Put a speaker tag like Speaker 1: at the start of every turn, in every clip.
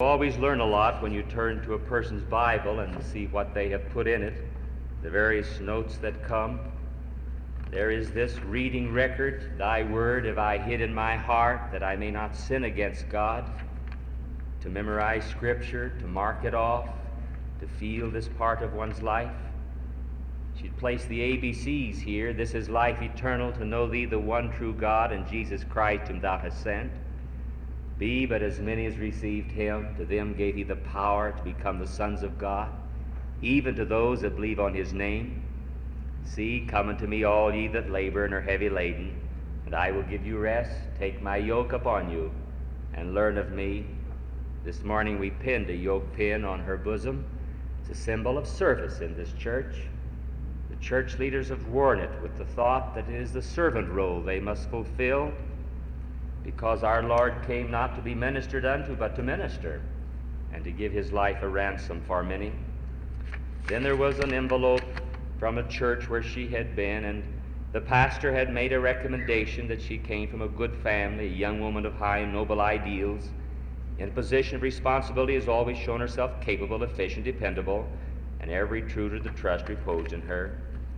Speaker 1: always learn a lot when you turn to a person's Bible and see what they have put in it, the various notes that come. There is this reading record, thy word have I hid in my heart that I may not sin against God. To memorize Scripture, to mark it off, to feel this part of one's life. She'd place the ABCs here. This is life eternal, to know thee, the one true God, and Jesus Christ whom thou hast sent. B, but as many as received him, to them gave he the power to become the sons of God, even to those that believe on his name. C, come unto me all ye that labor and are heavy laden, and I will give you rest. Take my yoke upon you, and learn of me. This morning we pinned a yoke pin on her bosom. It's a symbol of service in this church. The church leaders have worn it with the thought that it is the servant role they must fulfill, because our Lord came not to be ministered unto, but to minister, and to give his life a ransom for many. Then there was an envelope from a church where she had been, and the pastor had made a recommendation that she came from a good family, a young woman of high and noble ideals, in a position of responsibility, has always shown herself capable, efficient, dependable, and every true to the trust reposed in her.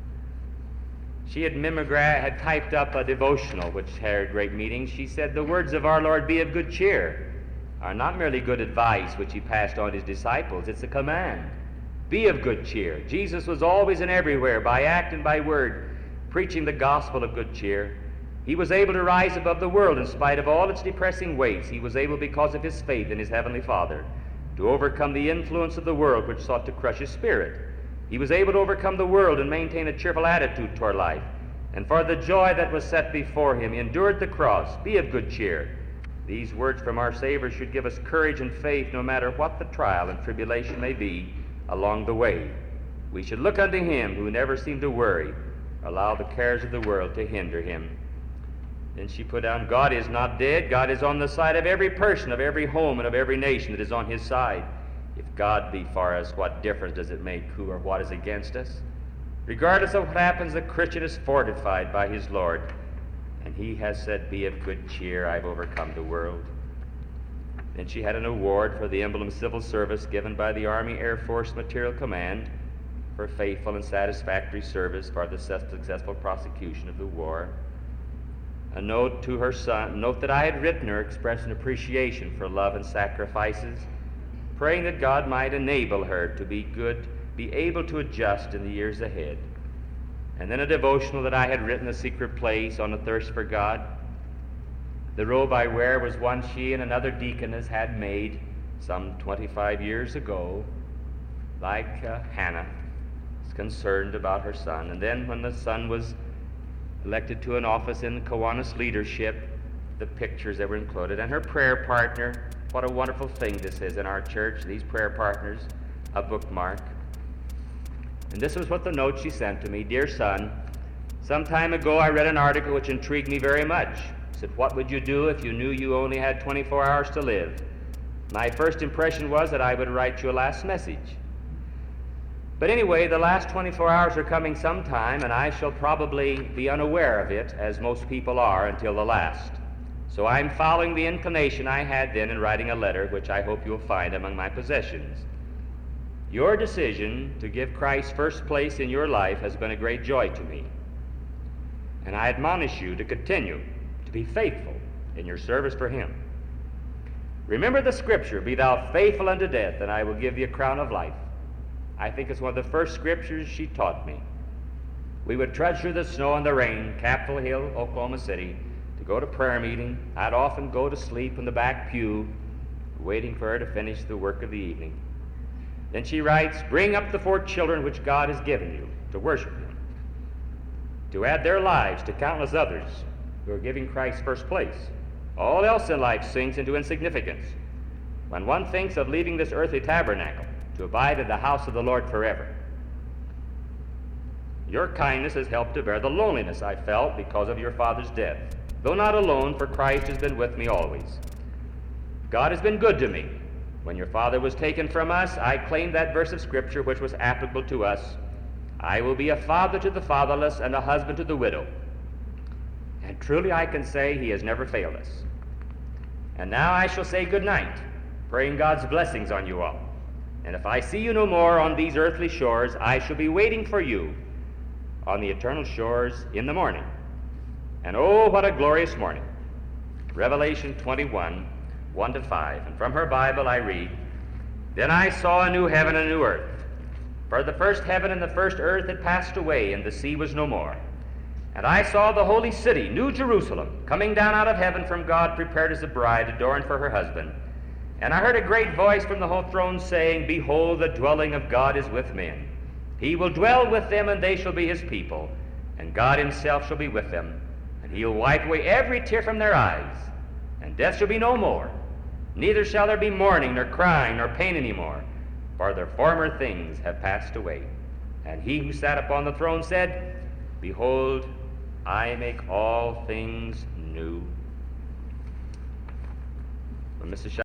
Speaker 1: She had typed up a devotional which had great meaning. She said, the words of our Lord, be of good cheer, are not merely good advice which he passed on his disciples. It's a command. Be of good cheer. Jesus was always and everywhere, by act and by word, preaching the gospel of good cheer. He was able to rise above the world in spite of all its depressing weights. He was able, because of his faith in his heavenly Father, to overcome the influence of the world which sought to crush his spirit. He was able to overcome the world and maintain a cheerful attitude toward life. And for the joy that was set before him, he endured the cross. Be of good cheer. These words from our Savior should give us courage and faith no matter what the trial and tribulation may be along the way. We should look unto him who never seemed to worry, or allow the cares of the world to hinder him. Then she put down, God is not dead. God is on the side of every person, of every home, and of every nation that is on his side. If God be for us, what difference does it make who or what is against us? Regardless of what happens, the Christian is fortified by his Lord. And he has said, be of good cheer, I've overcome the world. Then she had an award for the emblem civil service given by the Army Air Force Material Command for faithful and satisfactory service for the successful prosecution of the war. A note to her son, a note that I had written her expressing appreciation for love and sacrifices, praying that God might enable her to be good, be able to adjust in the years ahead. And then a devotional that I had written, A Secret Place on a Thirst for God. The robe I wear was one she and another deaconess had made some 25 years ago, like Hannah was concerned about her son. And then when the son was elected to an office in Kiwanis leadership, the pictures that were included, and her prayer partner. What a wonderful thing this is in our church, these prayer partners, a bookmark. And this was what the note she sent to me. Dear son, some time ago I read an article which intrigued me very much. It said, what would you do if you knew you only had 24 hours to live? My first impression was that I would write you a last message. But anyway, the last 24 hours are coming sometime, and I shall probably be unaware of it, as most people are, until the last. So I'm following the inclination I had then in writing a letter, which I hope you'll find among my possessions. Your decision to give Christ first place in your life has been a great joy to me. And I admonish you to continue to be faithful in your service for him. Remember the scripture, be thou faithful unto death, and I will give thee a crown of life. I think it's one of the first scriptures she taught me. We would trudge through the snow and the rain, Capitol Hill, Oklahoma City, to go to prayer meeting. I'd often go to sleep in the back pew, waiting for her to finish the work of the evening. Then she writes, bring up the 4 children which God has given you to worship him, to add their lives to countless others who are giving Christ first place. All else in life sinks into insignificance when one thinks of leaving this earthly tabernacle to abide in the house of the Lord forever. Your kindness has helped to bear the loneliness I felt because of your father's death. Though not alone, for Christ has been with me always. God has been good to me. When your father was taken from us, I claimed that verse of Scripture which was applicable to us. I will be a father to the fatherless and a husband to the widow. And truly I can say he has never failed us. And now I shall say good night. praying God's blessings on you all. And if I see you no more on these earthly shores, I shall be waiting for you on the eternal shores in the morning. And oh, what a glorious morning. Revelation 21, 1-5. And from her Bible I read, Then I saw a new heaven and a new earth. For the first heaven and the first earth had passed away, and the sea was no more. And I saw the holy city, New Jerusalem, coming down out of heaven from God, prepared as a bride adorned for her husband. And I heard a great voice from the whole throne saying, Behold, the dwelling of God is with men. He will dwell with them, and they shall be his people. And God himself shall be with them. And he'll wipe away every tear from their eyes. And death shall be no more. Neither shall there be mourning, nor crying, nor pain any more. For the former things have passed away. And he who sat upon the throne said, Behold, I make all things new. When Mrs.